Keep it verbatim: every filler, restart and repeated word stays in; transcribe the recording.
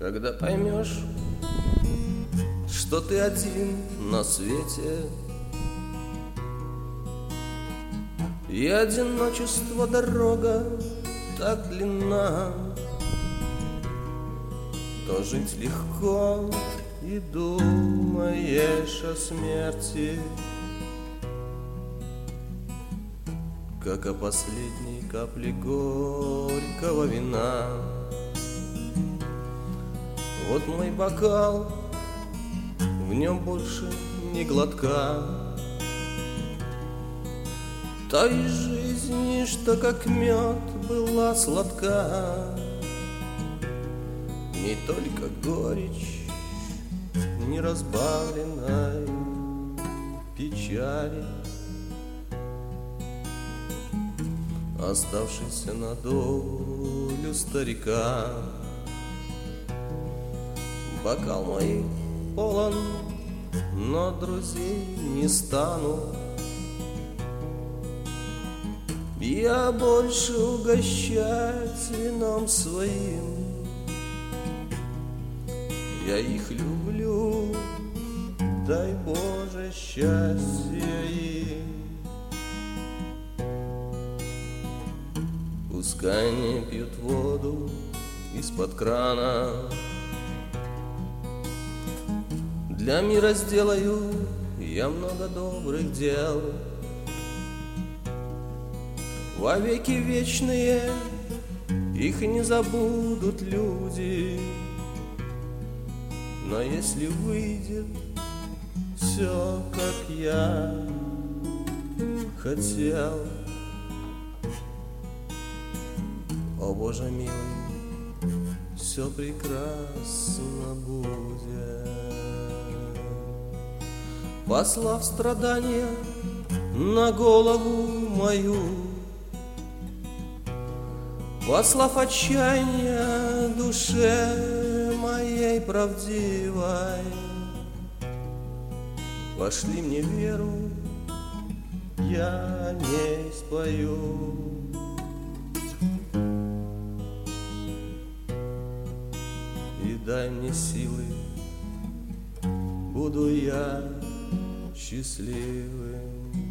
Когда поймешь, что ты один на свете, и одиночество дорога так длинна, то жить легко и думаешь о смерти, как о последней капле горького вина. Вот мой бокал, в нем больше ни глотка той жизни, что как мед была сладка. Не только горечь неразбавленной печали, оставшийся на долю старика. Бокал мой полон, но друзей не стану я больше угощать вином своим. Я их люблю, дай Боже счастья им. Пускай не пьют воду из-под крана, для мира сделаю я много добрых дел. Во веки вечные их не забудут люди, но если выйдет все, как я хотел, о Боже милый, все прекрасно будет. Послав страдания на голову мою, послав отчаяние душе моей правдивой, пошли мне веру, я о ней спою. И дай мне силы, буду я счастливым.